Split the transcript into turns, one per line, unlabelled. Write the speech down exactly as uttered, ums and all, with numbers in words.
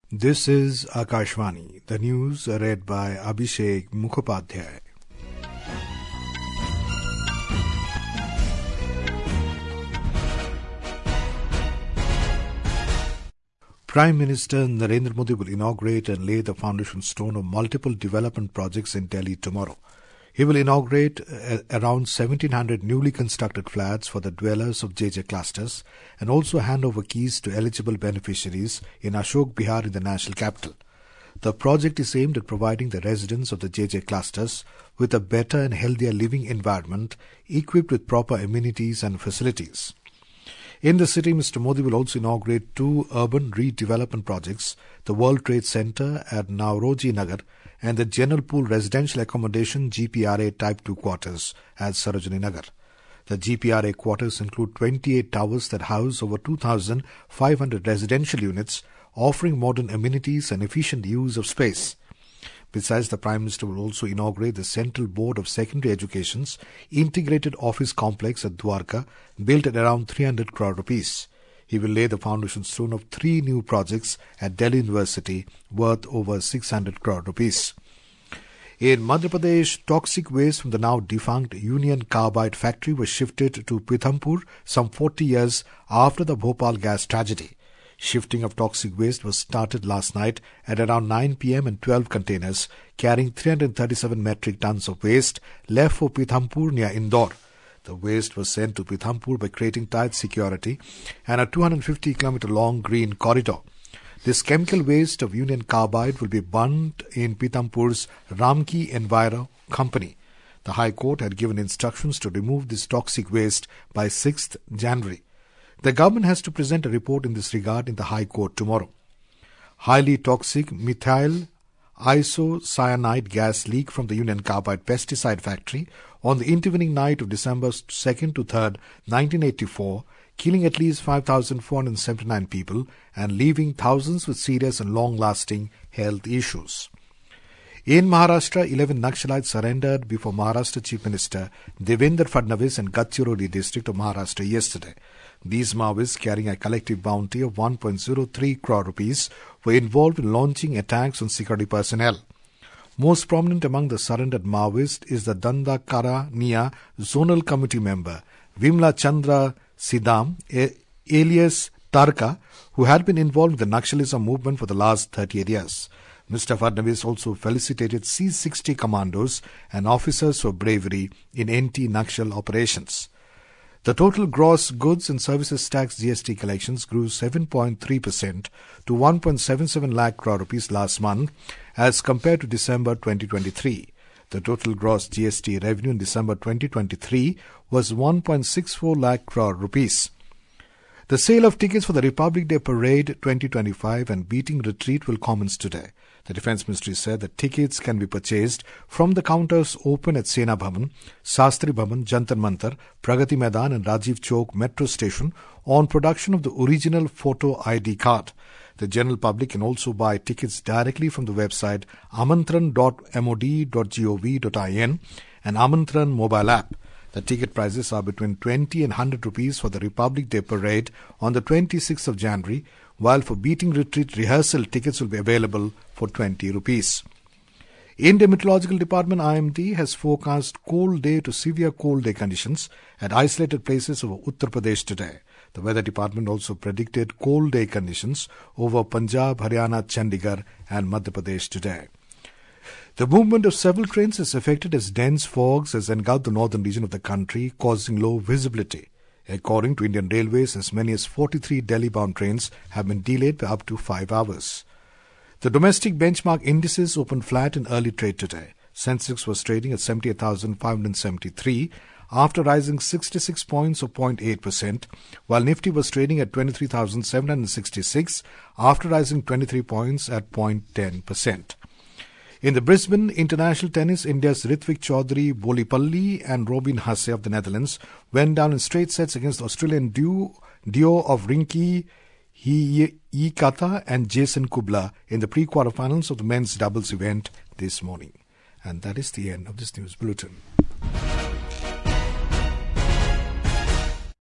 This is Akashvani, the news read by Abhishek Mukhopadhyay. Prime Minister Narendra Modi will inaugurate and lay the foundation stone of multiple development projects in Delhi tomorrow. He will inaugurate around seventeen hundred newly constructed flats for the dwellers of J J clusters and also hand over keys to eligible beneficiaries in Ashok Vihar in the national capital. The project is aimed at providing the residents of the J J clusters with a better and healthier living environment equipped with proper amenities and facilities. In the city, Mister Modi will also inaugurate two urban redevelopment projects, the World Trade Center at Nauroji Nagar and the General Pool Residential Accommodation G P R A Type two quarters at Sarojini Nagar. The G P R A quarters include twenty-eight towers that house over two thousand five hundred residential units, offering modern amenities and efficient use of space. Besides, the Prime Minister will also inaugurate the Central Board of Secondary Education's integrated office complex at Dwarka, built at around three hundred crore rupees. He will lay the foundation stone of three new projects at Delhi University worth over six hundred crore rupees. In Madhya Pradesh, toxic waste from the now defunct Union Carbide factory was shifted to Pithampur some forty years after the Bhopal gas tragedy. Shifting of toxic waste was started last night at around nine p.m. and twelve containers carrying three hundred thirty-seven metric tons of waste left for Pithampur near Indore. The waste was sent to Pithampur by creating tight security and a two hundred fifty kilometer long green corridor. This chemical waste of Union Carbide will be burnt in Pithampur's Ramki Enviro Company. The High Court had given instructions to remove this toxic waste by sixth January. The government has to present a report in this regard in the High Court tomorrow. Highly toxic methyl isocyanide gas leak from the Union Carbide pesticide factory on the intervening night of December second to third, nineteen eighty-four, killing at least five thousand four hundred seventy-nine people and leaving thousands with serious and long-lasting health issues. In Maharashtra, eleven Naxalites surrendered before Maharashtra Chief Minister Devendra Fadnavis in Gadchiroli district of Maharashtra yesterday. These Maoists, carrying a collective bounty of one point zero three crore rupees, were involved in launching attacks on security personnel. Most prominent among the surrendered Maoists is the Dandakaraniya Zonal Committee member Vimla Chandra Sidam, alias Tarka, who had been involved in the Naxalism movement for the last thirty-eight years. Mister Fadnavis also felicitated C sixty commandos and officers for bravery in anti-Naxal operations. The total gross goods and services tax G S T collections grew seven point three percent to one point seven seven lakh crore rupees last month as compared to December twenty twenty-three. The total gross G S T revenue in December twenty twenty-three was one point six four lakh crore rupees. The sale of tickets for the Republic Day Parade twenty twenty-five and Beating Retreat will commence today. The Defence Ministry said that tickets can be purchased from the counters open at Sena Bhavan, Shastri Bhavan, Jantar Mantar, Pragati Maidan and Rajiv Chowk Metro Station on production of the original photo I D card. The general public can also buy tickets directly from the website amantran dot mod dot gov dot in and Amantran mobile app. The ticket prices are between twenty and one hundred rupees for the Republic Day Parade on the twenty-sixth of January, while for Beating Retreat rehearsal tickets will be available for twenty rupees. India Meteorological Department I M D has forecast cold day to severe cold day conditions at isolated places over Uttar Pradesh today. The Weather Department also predicted cold day conditions over Punjab, Haryana, Chandigarh and Madhya Pradesh today. The movement of several trains is affected as dense fogs has engulfed the northern region of the country, causing low visibility. According to Indian Railways, as many as forty-three Delhi-bound trains have been delayed by up to five hours. The domestic benchmark indices opened flat in early trade today. Sensex was trading at seventy-eight thousand five hundred seventy-three after rising sixty-six points or zero point eight percent, while Nifty was trading at twenty-three thousand seven hundred sixty-six after rising twenty-three points at zero point one zero percent. In the Brisbane International Tennis, India's Ritvik Chaudhary Bolipalli and Robin Haase of the Netherlands went down in straight sets against the Australian duo, duo of Rinky Hikata and Jason Kubla in the pre-quarterfinals of the men's doubles event this morning. And that is the end of this news bulletin.